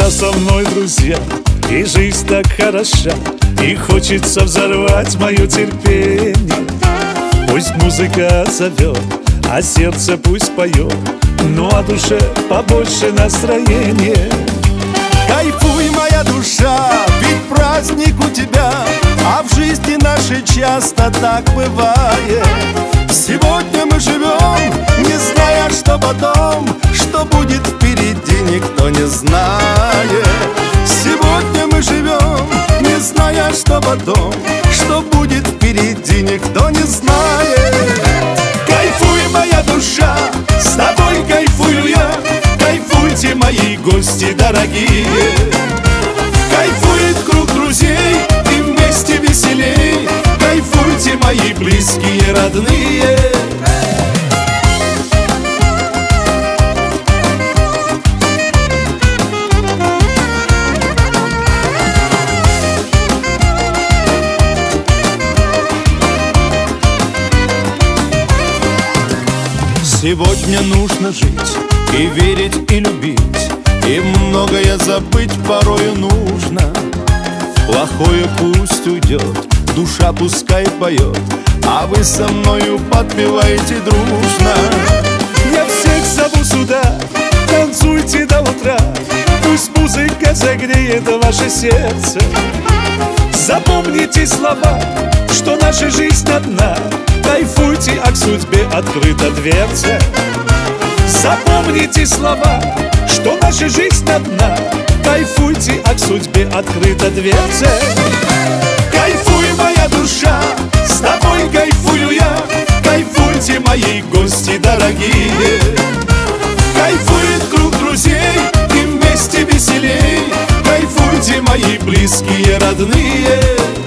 когда со мной друзья, и жизнь так хороша, и хочется взорвать мое терпение. Пусть музыка зовет, а сердце пусть поет, ну а душе побольше настроения. Кайфуй, моя душа, ведь праздник у тебя, а в жизни нашей часто так бывает. Сегодня мы живем, не зная, что потом, что будет впереди, никто не знает. Сегодня мы живем, не зная, что потом, что будет впереди, никто не знает. Кайфуй, моя душа, с тобой кайфую я. Кайфуйте, мои гости дорогие. Кайфует круг друзей, и вместе веселей. Кайфуйте, мои близкие, родные. Сегодня нужно жить и верить, и любить, и многое забыть порою нужно. Плохое пусть уйдет, душа пускай поет, а вы со мною подпевайте дружно. Я всех зову сюда, танцуйте до утра, пусть музыка согреет ваше сердце. Запомните слова, что наша жизнь одна. Кайфуйте, а к судьбе открыта дверца. Запомните слова, что наша жизнь одна. Кайфуйте, а к судьбе открыта дверца. Кайфуй, моя душа, с тобой кайфую я. Кайфуйте, мои гости дорогие. Кайфует круг друзей, и вместе веселей. Кайфуйте, мои близкие, родные.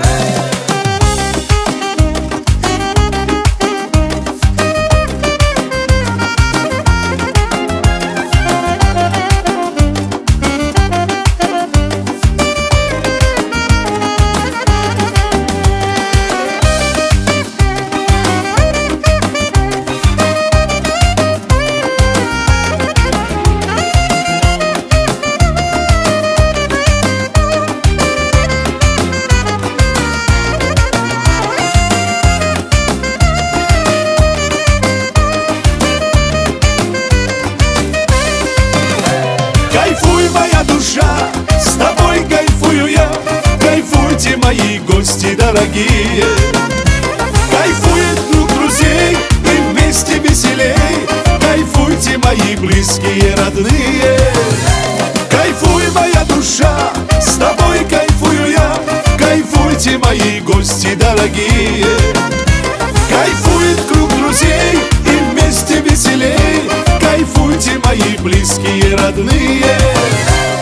Кайфуй, моя душа, с тобой кайфую я. Кайфуйте, мои гости дорогие. Кайфует круг друзей, и вместе веселей. Кайфуйте, мои близкие, родные. Кайфуй, моя душа, с тобой кайфую я. Кайфуйте, мои гости дорогие. Кайфует круг друзей, и вместе веселей. Кайфуйте, мои близкие, родные.